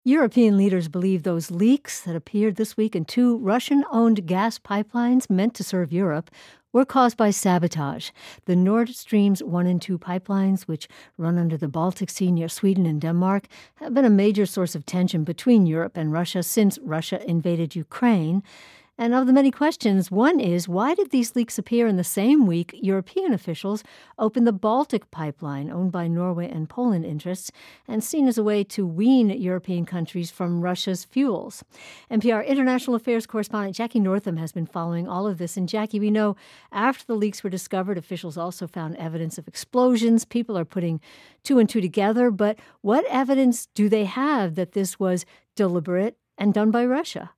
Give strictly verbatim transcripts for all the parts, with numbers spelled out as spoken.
European leaders believe those leaks that appeared this week in two Russian-owned gas pipelines meant to serve Europe were caused by sabotage. The Nord Streams one and two pipelines, which run under the Baltic Sea near Sweden and Denmark, have been a major source of tension between Europe and Russia since Russia invaded Ukraine. And of the many questions, one is, why did these leaks appear in the same week European officials opened the Baltic pipeline, owned by Norway and Poland interests, and seen as a way to wean European countries from Russia's fuels? N P R International Affairs correspondent Jackie Northam has been following all of this. And Jackie, we know after the leaks were discovered, officials also found evidence of explosions. People are putting two and two together. But what evidence do they have that this was deliberate and done by Russia?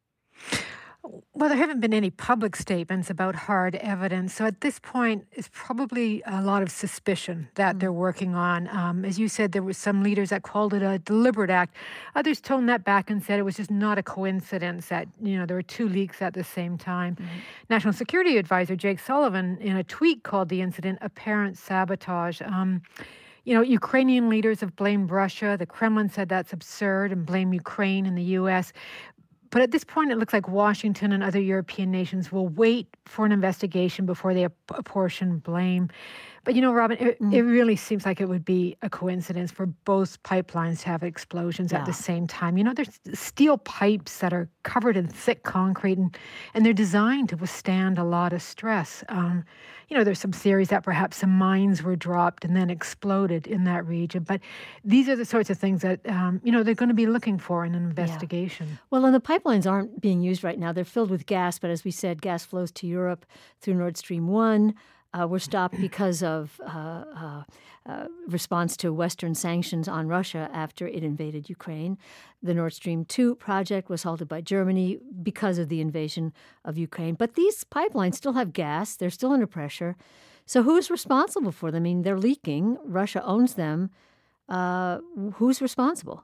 Well, there haven't been any public statements about hard evidence. So at this point, it's probably a lot of suspicion that Mm. they're working on. Um, as you said, there were some leaders that called it a deliberate act. Others toned that back and said it was just not a coincidence that, you know, there were two leaks at the same time. Mm. National Security Advisor Jake Sullivan, in a tweet, called the incident apparent sabotage. Um, You know, Ukrainian leaders have blamed Russia. The Kremlin said that's absurd and blamed Ukraine and the U S. But at this point, it looks like Washington and other European nations will wait for an investigation before they ap- apportion blame. But, you know, Robin, it, Mm. it really seems like it would be a coincidence for both pipelines to have explosions at Yeah. the same time. You know, there's steel pipes that are covered in thick concrete, and, and they're designed to withstand a lot of stress. Um, you know, there's some theories that perhaps some mines were dropped and then exploded in that region. But these are the sorts of things that, um, you know, they're going to be looking for in an investigation. Well, and the pipelines aren't being used right now. They're filled with gas, but as we said, gas flows to Europe through Nord Stream one. Uh, were stopped because of uh, uh, uh, response to Western sanctions on Russia after it invaded Ukraine. The Nord Stream two project was halted by Germany because of the invasion of Ukraine. But these pipelines still have gas. They're still under pressure. So who's responsible for them? I mean, they're leaking. Russia owns them. Uh, who's responsible?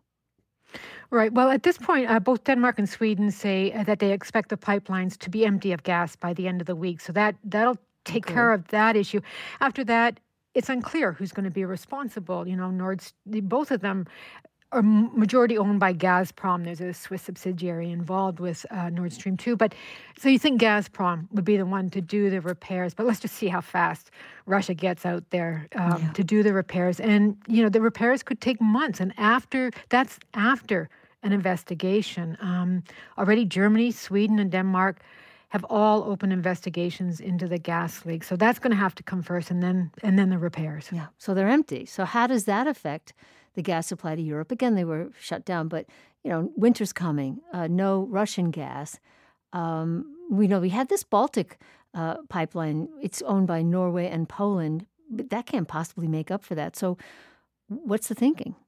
Right. Well, at this point, uh, both Denmark and Sweden say uh, that they expect the pipelines to be empty of gas by the end of the week. So that that'll take Okay. care of that issue. After that, it's unclear who's going to be responsible. You know, Nord, both of them are m- majority owned by Gazprom. There's a Swiss subsidiary involved with uh, Nord Stream two. But so you think Gazprom would be the one to do the repairs. But let's just see how fast Russia gets out there um, Yeah. to do the repairs. And, you know, the repairs could take months. And after that's after an investigation. Um, already Germany, Sweden, and Denmark have all opened investigations into the gas leak. So that's going to have to come first, and then and then the repairs. Yeah. So they're empty. So how does that affect the gas supply to Europe? Again, they were shut down, but, you know, winter's coming, uh, no Russian gas. Um, we know we had this Baltic uh, pipeline. It's owned by Norway and Poland, but that can't possibly make up for that. So what's the thinking?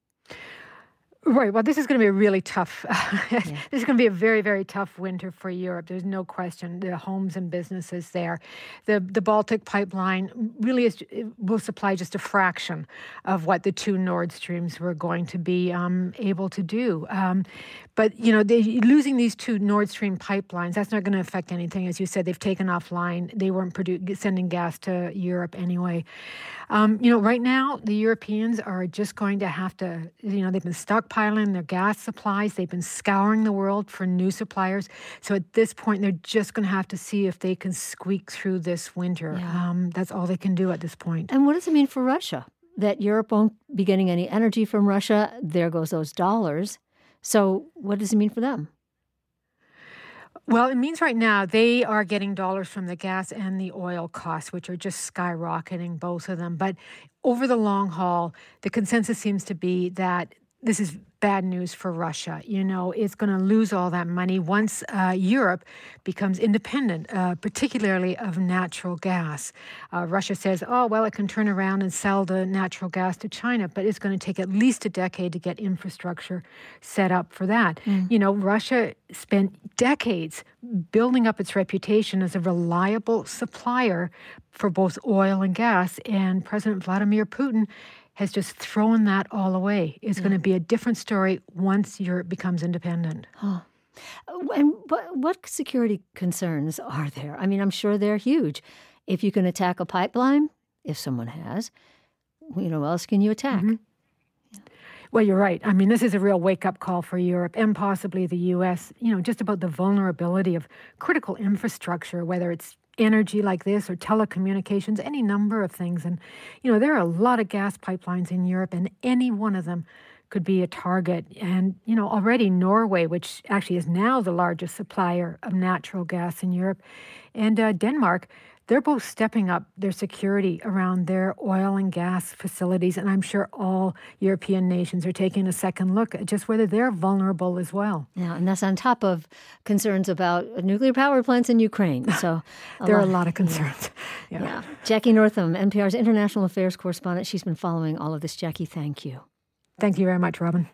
Right. Well, this is going to be a really tough. Yeah. This is going to be a very, very tough winter for Europe. There's no question. The homes and businesses there, the the Baltic pipeline really is it will supply just a fraction of what the two Nord Streams were going to be um, able to do. Um, but you know, they, losing these two Nord Stream pipelines, that's not going to affect anything. As you said, they've taken offline. They weren't produ- sending gas to Europe anyway. Um, you know, right now the Europeans are just going to have to. You know, they've been stockpiling their gas supplies. They've been scouring the world for new suppliers. So at this point, they're just going to have to see if they can squeak through this winter. Yeah. Um, that's all they can do at this point. And what does it mean for Russia? That Europe won't be getting any energy from Russia. There goes those dollars. So what does it mean for them? Well, it means right now they are getting dollars from the gas and the oil costs, which are just skyrocketing, both of them. But over the long haul, the consensus seems to be that this is bad news for Russia. You know, it's going to lose all that money once uh, Europe becomes independent, uh, particularly of natural gas. Uh, Russia says, oh, well, it can turn around and sell the natural gas to China, but it's going to take at least a decade to get infrastructure set up for that. Mm. You know, Russia spent decades building up its reputation as a reliable supplier for both oil and gas, and President Vladimir Putin has just thrown that all away. It's Yeah. going to be a different story once Europe becomes independent. Huh. Uh, And what, what security concerns are there? I mean, I'm sure they're huge. If you can attack a pipeline, if someone has, you know, what else can you attack? Mhm. Well, you're right. I mean, this is a real wake-up call for Europe and possibly the U S, you know, just about the vulnerability of critical infrastructure, whether it's energy like this or telecommunications, any number of things. And, you know, there are a lot of gas pipelines in Europe, and any one of them could be a target. And, you know, already Norway, which actually is now the largest supplier of natural gas in Europe, and uh, Denmark, they're both stepping up their security around their oil and gas facilities. And I'm sure all European nations are taking a second look at just whether they're vulnerable as well. Yeah, and that's on top of concerns about nuclear power plants in Ukraine. So there are a lot of concerns. Yeah. yeah. Jackie Northam, N P R's international affairs correspondent. She's been following all of this. Jackie, thank you. Thank you very much, Robin.